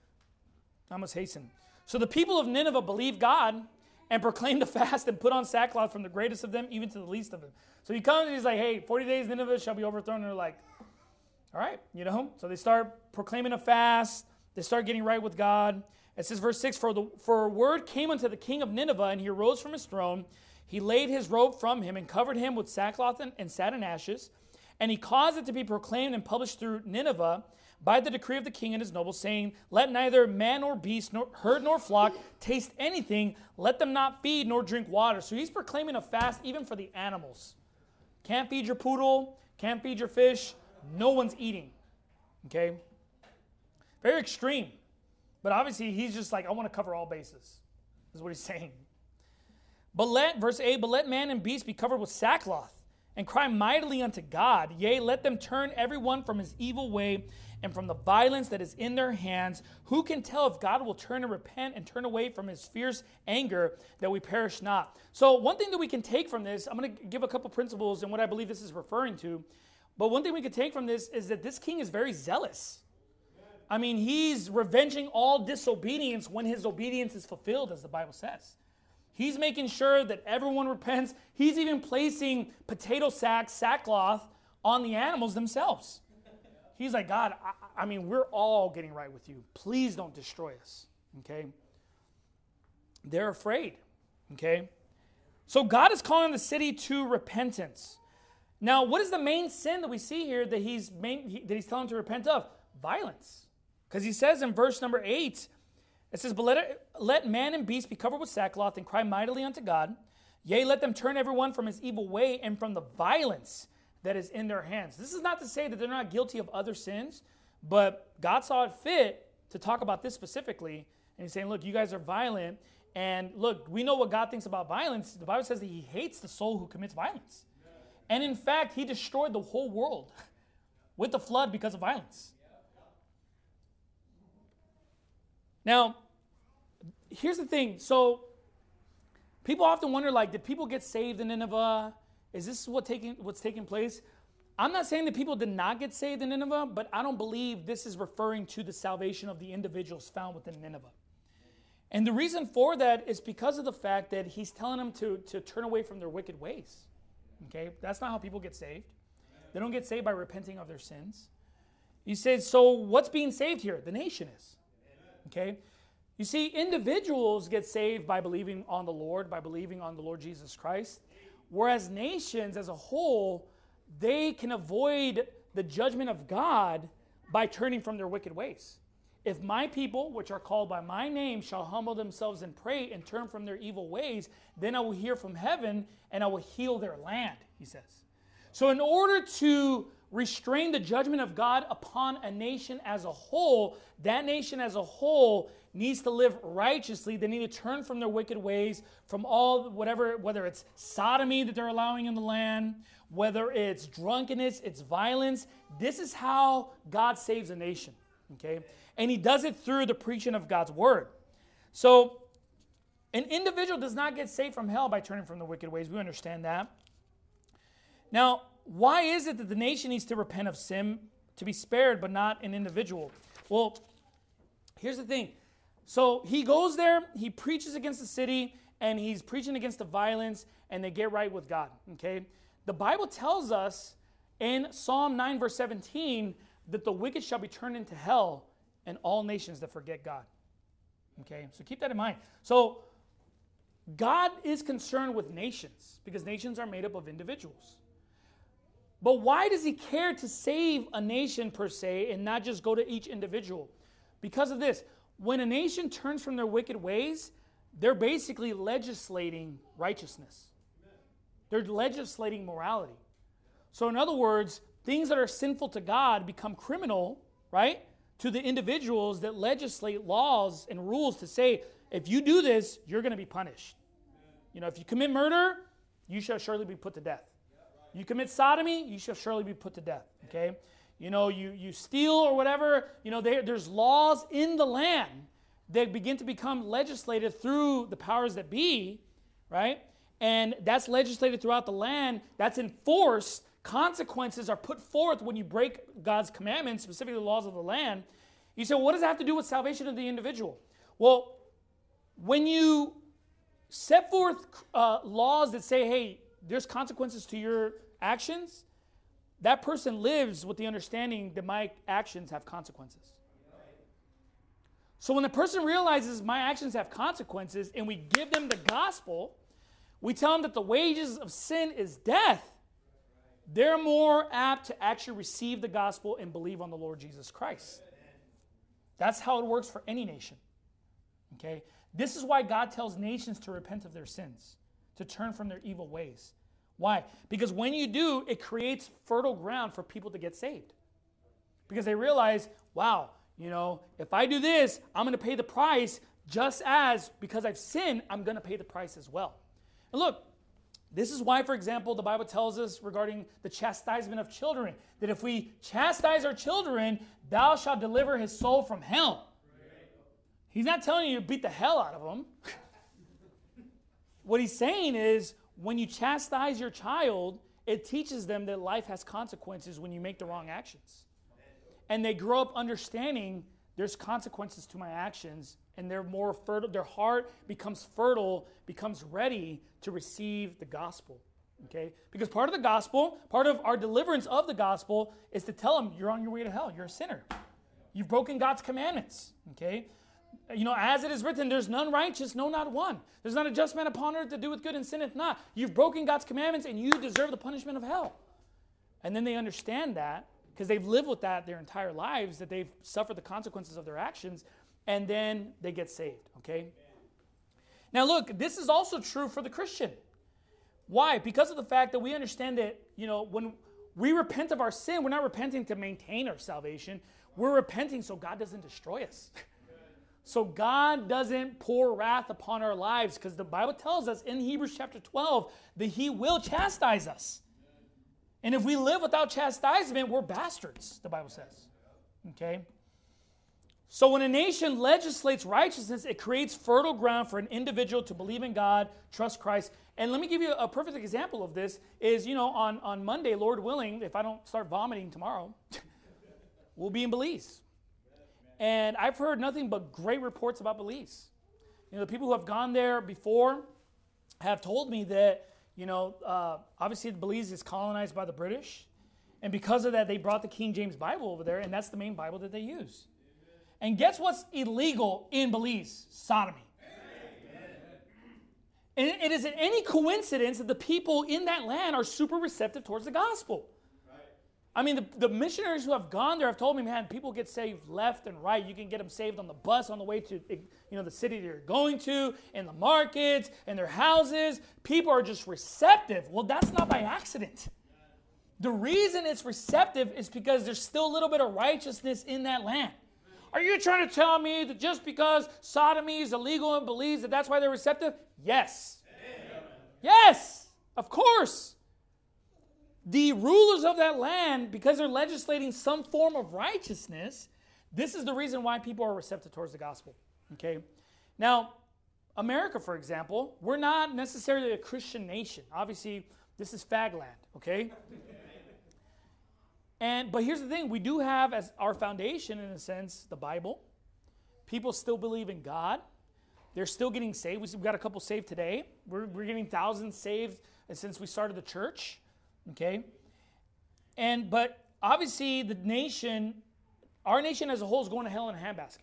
Speaker 1: I must hasten. So the people of Nineveh believed God and proclaimed a fast and put on sackcloth from the greatest of them even to the least of them. So he comes and he's like, hey, forty days Nineveh shall be overthrown. And they're like, all right, you know. So they start proclaiming a fast. They start getting right with God. It says, verse six, for, the, for word came unto the king of Nineveh, and he arose from his throne. He laid his robe from him and covered him with sackcloth and, and sat in ashes. And he caused it to be proclaimed and published through Nineveh by the decree of the king and his nobles, saying, let neither man nor beast, nor herd nor flock taste anything. Let them not feed nor drink water. So he's proclaiming a fast even for the animals. Can't feed your poodle. Can't feed your fish. No one's eating. Okay? Very extreme. But obviously he's just like, I want to cover all bases. Is what he's saying. But let, verse eight, but let man and beast be covered with sackcloth and cry mightily unto God. Yea, let them turn every one from his evil way and from the violence that is in their hands. Who can tell if God will turn and repent and turn away from his fierce anger that we perish not? So one thing that we can take from this, I'm going to give a couple principles and what I believe this is referring to. But one thing we can take from this is that this king is very zealous. I mean, he's revenging all disobedience when his obedience is fulfilled, as the Bible says. He's making sure that everyone repents. He's even placing potato sacks, sackcloth on the animals themselves. He's like, God, I, I mean, we're all getting right with you. Please don't destroy us, okay? They're afraid, okay? So God is calling the city to repentance. Now, what is the main sin that we see here that he's, main, he, that he's telling them to repent of? Violence. Because he says in verse number eight, it says, but let, it, let man and beast be covered with sackcloth and cry mightily unto God. Yea, let them turn everyone from his evil way and from the violence that is in their hands. This is not to say that they're not guilty of other sins, but God saw it fit to talk about this specifically. And he's saying, look, you guys are violent And look, we know what God thinks about violence. The Bible says that he hates the soul who commits violence. And in fact, he destroyed the whole world with the flood because of violence. Now, here's the thing. So people often wonder, like, did people get saved in Nineveh? Is this what taking, what's taking place? I'm not saying that people did not get saved in Nineveh, but I don't believe this is referring to the salvation of the individuals found within Nineveh. And the reason for that is because of the fact that he's telling them to, to turn away from their wicked ways. Okay? That's not how people get saved. They don't get saved by repenting of their sins. He says, so what's being saved here? The nation is. Okay? You see, individuals get saved by believing on the Lord, by believing on the Lord Jesus Christ. Whereas nations as a whole, they can avoid the judgment of God by turning from their wicked ways. If my people, which are called by my name, shall humble themselves and pray and turn from their evil ways, then I will hear from heaven and I will heal their land, he says. So in order to restrain the judgment of God upon a nation as a whole, that nation as a whole needs to live righteously. They need to turn from their wicked ways, from all whatever, whether it's sodomy that they're allowing in the land, whether it's drunkenness, it's violence. This is how God saves a nation, okay? And he does it through the preaching of God's word. So an individual does not get saved from hell by turning from the wicked ways. We understand that. Now, why is it that the nation needs to repent of sin to be spared, but not an individual? Well, here's the thing. So he goes there, he preaches against the city, and he's preaching against the violence, and they get right with God, okay? The Bible tells us in Psalm nine, verse seventeen, that the wicked shall be turned into hell, and all nations that forget God. Okay, so keep that in mind. So God is concerned with nations because nations are made up of individuals. But why does he care to save a nation per se and not just go to each individual? Because of this. When a nation turns from their wicked ways, they're basically legislating righteousness. They're legislating morality. So in other words, things that are sinful to God become criminal, right, to the individuals that legislate laws and rules to say, if you do this, you're going to be punished. You know, if you commit murder, you shall surely be put to death. You commit sodomy, you shall surely be put to death. Okay? You know, you, you steal or whatever, you know, there, there's laws in the land that begin to become legislated through the powers that be, right? And that's legislated throughout the land. That's enforced. Consequences are put forth when you break God's commandments, specifically the laws of the land. You say, well, what does that have to do with salvation of the individual? Well, when you set forth uh, laws that say, hey, there's consequences to your actions, that person lives with the understanding that my actions have consequences. So when the person realizes my actions have consequences and we give them the gospel, we tell them that the wages of sin is death, they're more apt to actually receive the gospel and believe on the Lord Jesus Christ. That's how it works for any nation. Okay? This is why God tells nations to repent of their sins, to turn from their evil ways. Why? Because when you do, it creates fertile ground for people to get saved. Because they realize, wow, you know, if I do this, I'm going to pay the price just as, because I've sinned, I'm going to pay the price as well. And look, this is why, for example, the Bible tells us regarding the chastisement of children, that if we chastise our children, thou shalt deliver his soul from hell. He's not telling you to beat the hell out of them. What he's saying is, when you chastise your child, it teaches them that life has consequences when you make the wrong actions. And they grow up understanding there's consequences to my actions, and they're more fertile, their heart becomes fertile, becomes ready to receive the gospel. Okay? Because part of the gospel, part of our deliverance of the gospel is to tell them you're on your way to hell. You're a sinner. You've broken God's commandments. Okay? You know, as it is written, there's none righteous, no, not one. There's not a just man upon earth to do with good and sinneth not. You've broken God's commandments and you deserve the punishment of hell. And then they understand that because they've lived with that their entire lives, that they've suffered the consequences of their actions, and then they get saved, okay? Now look, this is also true for the Christian. Why? Because of the fact that we understand that, you know, when we repent of our sin, we're not repenting to maintain our salvation. We're repenting so God doesn't destroy us. So God doesn't pour wrath upon our lives because the Bible tells us in Hebrews chapter twelve that he will chastise us. And if we live without chastisement, we're bastards, the Bible says. Okay? So when a nation legislates righteousness, it creates fertile ground for an individual to believe in God, trust Christ. And let me give you a perfect example of this is, you know, on, on Monday, Lord willing, if I don't start vomiting tomorrow, we'll be in Belize. And I've heard nothing but great reports about Belize. You know, the people who have gone there before have told me that, you know, uh, obviously Belize is colonized by the British. And because of that, they brought the King James Bible over there, and that's the main Bible that they use. And guess what's illegal in Belize? Sodomy. And it isn't any coincidence that the people in that land are super receptive towards the gospel. I mean, the, the missionaries who have gone there have told me, man, people get saved left and right. You can get them saved on the bus on the way to, you know, the city they're going to, in the markets, in their houses. People are just receptive. Well, that's not by accident. The reason it's receptive is because there's still a little bit of righteousness in that land. Are you trying to tell me that just because sodomy is illegal in Belize that that's why they're receptive? Yes. Amen. Yes, of course. The rulers of that land, because they're legislating some form of righteousness, this is the reason why people are receptive towards the gospel. Okay? Now, America, for example, we're not necessarily a Christian nation. Obviously, this is fagland, okay? And but here's the thing, we do have as our foundation, in a sense, the Bible. People still believe in God. They're still getting saved. We've got a couple saved today. We're, we're getting thousands saved since we started the church. Okay? And, but obviously the nation, our nation as a whole is going to hell in a handbasket.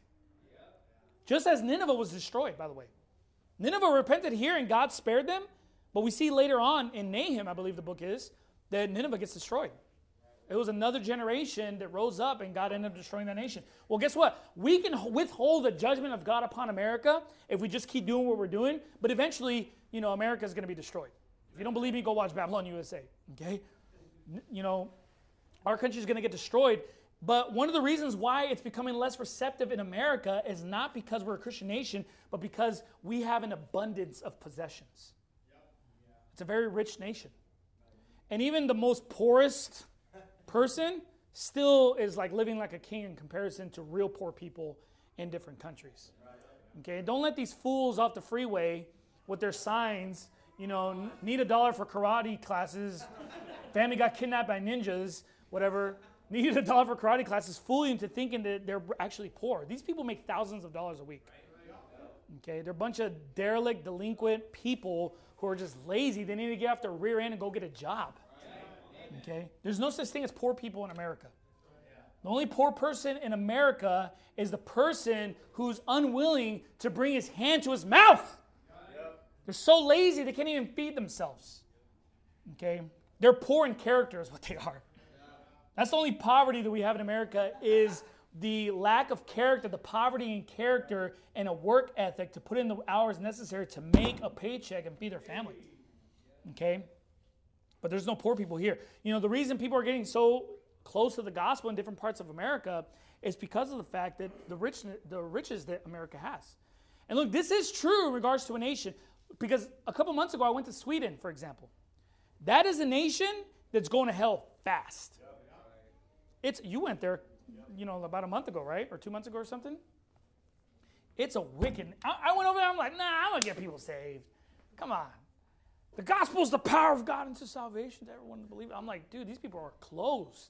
Speaker 1: Just as Nineveh was destroyed, by the way. Nineveh repented here and God spared them. But we see later on in Nahum, I believe the book is, that Nineveh gets destroyed. It was another generation that rose up and God ended up destroying that nation. Well, guess what? We can withhold the judgment of God upon America if we just keep doing what we're doing. But eventually, you know, America is going to be destroyed. If you don't believe me, go watch Babylon U S A. Okay? You know, our country is going to get destroyed. But one of the reasons why it's becoming less receptive in America is not because we're a Christian nation, but because we have an abundance of possessions. It's a very rich nation. And even the most poorest person still is like living like a king in comparison to real poor people in different countries. Okay? Don't let these fools off the freeway with their signs, you know, need a dollar for karate classes, family got kidnapped by ninjas, whatever, need a dollar for karate classes, fool you into thinking that they're actually poor. These people make thousands of dollars a week. Okay, they're a bunch of derelict, delinquent people who are just lazy. They need to get off their rear end and go get a job. Okay, there's no such thing as poor people in America. The only poor person in America is the person who's unwilling to bring his hand to his mouth. They're so lazy they can't even feed themselves. Okay? They're poor in character is what they are. That's the only poverty that we have in America is the lack of character, the poverty in character and a work ethic to put in the hours necessary to make a paycheck and feed their family. Okay? But there's no poor people here. You know, the reason people are getting so close to the gospel in different parts of America is because of the fact that the rich, the riches that America has. And look, this is true in regards to a nation. Because a couple months ago, I went to Sweden, for example. That is a nation that's going to hell fast. It's you went there, you know, about a month ago, right? Or two months ago or something? It's a wicked... I, I went over there, I'm like, nah, I'm going to get people saved. Come on. The gospel is the power of God into salvation to everyone to believe it. I'm like, dude, these people are closed.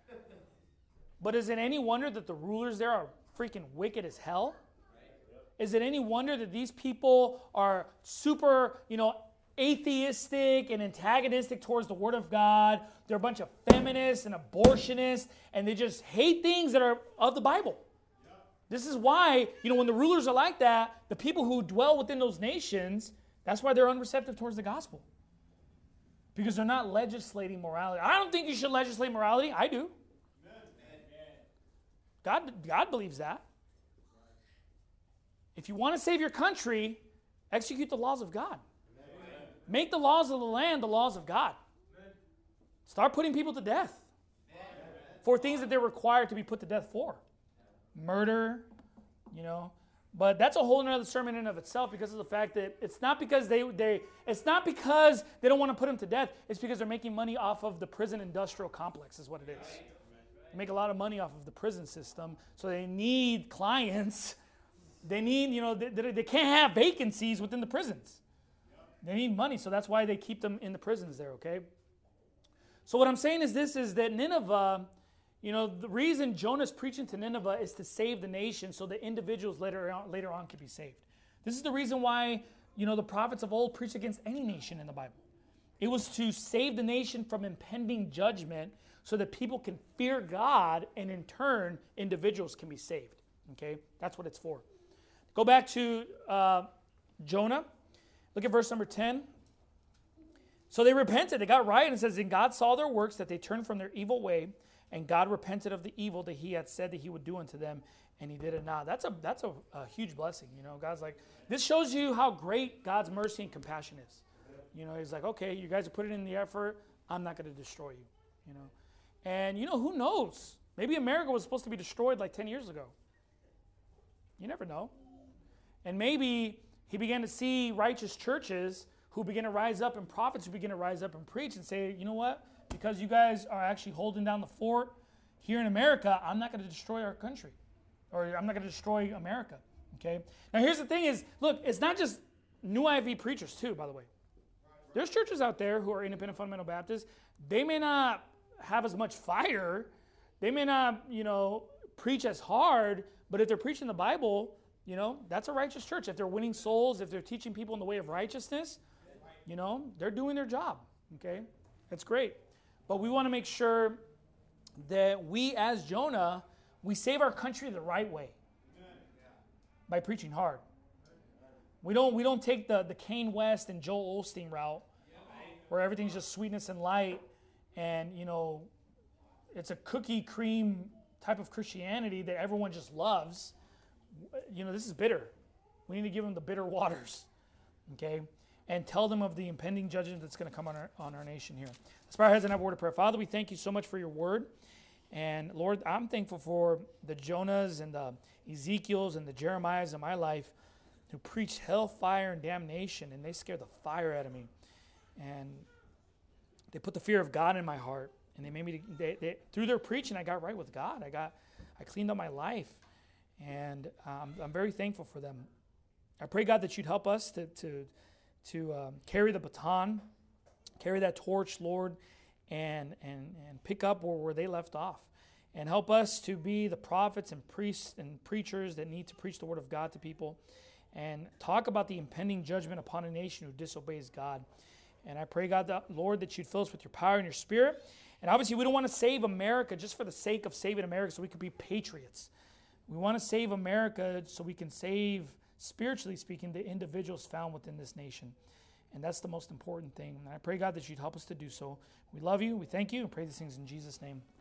Speaker 1: But is it any wonder that the rulers there are freaking wicked as hell? Is it any wonder that these people are super, you know, atheistic and antagonistic towards the Word of God? They're a bunch of feminists and abortionists, and they just hate things that are of the Bible. Yeah. This is why, you know, when the rulers are like that, the people who dwell within those nations, that's why they're unreceptive towards the gospel. Because they're not legislating morality. I don't think you should legislate morality. I do. God, God believes that. If you want to save your country, execute the laws of God. Amen. Make the laws of the land the laws of God. Amen. Start putting people to death. Amen. For things that they're required to be put to death for. Murder, you know, But that's a whole nother sermon in and of itself, because of the fact that it's not because they they it's not because they don't want to put him to death. It's because they're making money off of the prison industrial complex, is what it is. They make a lot of money off of the prison system, so they need clients. They need, you know, they, they can't have vacancies within the prisons. They need money, so that's why they keep them in the prisons there, okay? So what I'm saying is this, is that Nineveh, you know, the reason Jonah's preaching to Nineveh is to save the nation so that individuals later on, later on can be saved. This is the reason why, you know, the prophets of old preached against any nation in the Bible. It was to save the nation from impending judgment so that people can fear God, and in turn, individuals can be saved. Okay? That's what it's for. Go back to uh, Jonah. Look at verse number ten. So they repented. They got right. And it says, and God saw their works, that they turned from their evil way, and God repented of the evil that he had said that he would do unto them, and he did it not. That's a that's a, a huge blessing. You know, God's like, this shows you how great God's mercy and compassion is. You know, he's like, okay, you guys are putting in the effort. I'm not going to destroy you. You know, and you know, who knows? Maybe America was supposed to be destroyed like ten years ago. You never know. And maybe he began to see righteous churches who begin to rise up, and prophets who begin to rise up and preach and say, you know what? Because you guys are actually holding down the fort here in America, I'm not going to destroy our country. Or I'm not going to destroy America. Okay? Now here's the thing is, look, it's not just New I V preachers too, by the way. There's churches out there who are independent fundamental Baptists. They may not have as much fire. They may not, you know, preach as hard, but if they're preaching the Bible, you know, that's a righteous church. If they're winning souls, if they're teaching people in the way of righteousness, you know, they're doing their job. Okay? That's great. But we want to make sure that we, as Jonah, we save our country the right way by preaching hard. We don't we don't take the, the Kane West and Joel Osteen route where everything's just sweetness and light, and, you know, it's a cookie cream type of Christianity that everyone just loves. You know, this is bitter. We need to give them the bitter waters, okay? And tell them of the impending judgment that's going to come on our, on our nation here. Let's bow our heads and have a word of prayer. Father, we thank you so much for your word. And Lord, I'm thankful for the Jonahs and the Ezekiels and the Jeremiahs in my life who preach hellfire and damnation, and they scare the fire out of me. And they put the fear of God in my heart, and they made me, they, they, through their preaching, I got right with God. I got, I cleaned up my life, and um, I'm very thankful for them. I pray, God, that you'd help us to to to um, carry the baton, carry that torch, Lord, and and and pick up where, where they left off, and help us to be the prophets and priests and preachers that need to preach the word of God to people, and talk about the impending judgment upon a nation who disobeys God. And I pray, God, that, Lord, that you'd fill us with your power and your spirit. And obviously, we don't want to save America just for the sake of saving America so we could be patriots. We want to save America so we can save, spiritually speaking, the individuals found within this nation. And that's the most important thing. And I pray, God, that you'd help us to do so. We love you. We thank you. And pray these things in Jesus' name.